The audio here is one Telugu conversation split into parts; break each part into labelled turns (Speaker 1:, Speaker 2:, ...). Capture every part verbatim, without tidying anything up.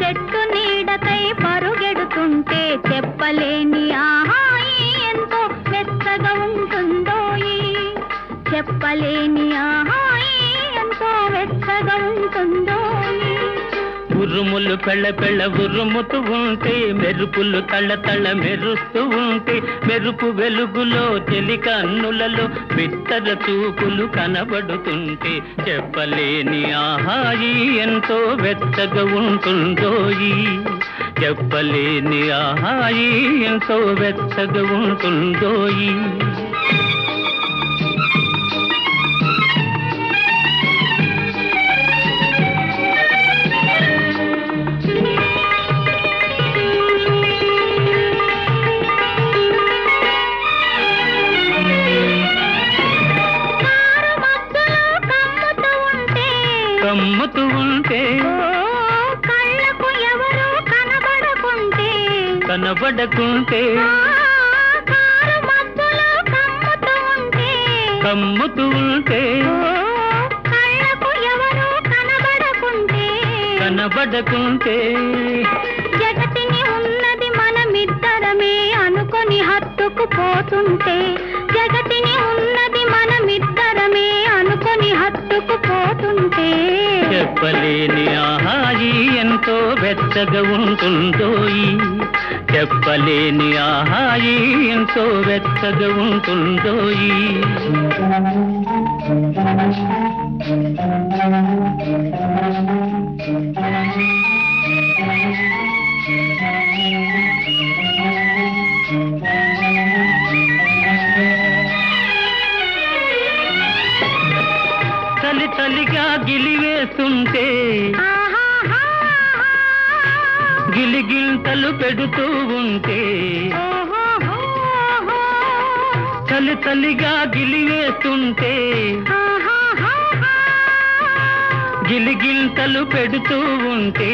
Speaker 1: చెట్టు నీడకై పరుగెడుతుంటే చెప్పలేని ఆహాయి ఎంతో మెత్తగా ఉంటుందోయి చెప్పలేని ఆహాయి ఎంతో వెచ్చగా ఉంటుందోయి
Speaker 2: ఉరుములు పెళ్ళ పెళ్ళ ఉరుముతూ ఉంటే మెరుపులు తళ్ళ తళ్ళ మెరుస్తూ ఉంటే మెరుపు వెలుగులో చెలి కన్నులలో బిత్తర చూపులు కనబడుతుంటే చెప్పలేని ఆహాయి ఎంతో వెచ్చగా ఉంటుందోయి చెప్పలేని ఆహాయి ఎంతో వెచ్చగా ఉంటుందోయి కమ్ముతూ ఉంటే
Speaker 1: కళ్ళకు ఎవరు కనబడకుంటే
Speaker 2: కనబడకుంటే కమ్ముతూ ఉంటే
Speaker 1: కళ్ళకు ఎవరు కనబడకుంటే
Speaker 2: కనబడకుంటే
Speaker 1: జగతిని ఉన్నది మనమిద్దరమే అనుకొని హత్తుకు పోతుంటే జగతిని ఉన్నది మనమిద్దరమే అనుకొని హత్తుకు పోతుంటే
Speaker 2: చెప్పలేని ఆహాయి ఎంతో వెచ్చగా ఉంటుందోయి చెప్పలేని ఆహాయి ఎంతో వెచ్చగా ఉంటుందోయి చలి చలిగా గిలివేస్తుంటే గిలిగింతలు పెడుతూ ఉంటే చలి చలిగా గిలివేస్తుంటే గిలిగింతలు పెడుతూ ఉంటే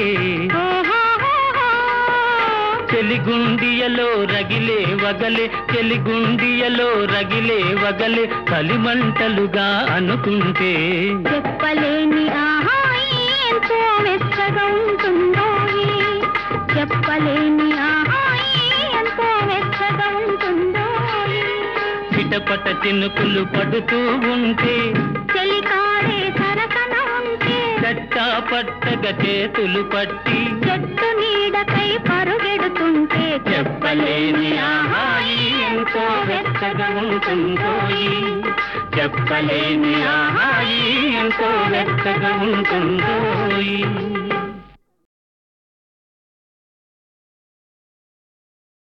Speaker 2: చెలిగుండియలో రగిలే వగలే చెలిగుండియలో రగిలే వగలే కలిమంటలుగా అనుకుంటే
Speaker 1: చెప్పలేని ఆహాయి ఎంతో వెచ్చగా ఉంటుందోయి చెప్పలేని ఆహాయి ఎంతో వెచ్చగా ఉంటుందోయి
Speaker 2: చిటపట చినుకులు పడుతూ ఉంటే
Speaker 1: చెలికాడే సరసన ఉంటే
Speaker 2: చట్టా పట్టగా చేతులు పట్టి
Speaker 1: చెట్టు నీడకై పరుగెడుతుంటే
Speaker 2: చెప్పలేని ఆహాయి ఎంతో వెచ్చగా ఉంటుందోయి చెప్పలేని ఆహాయి ఎంతో వెచ్చగా ఉంటుందోయి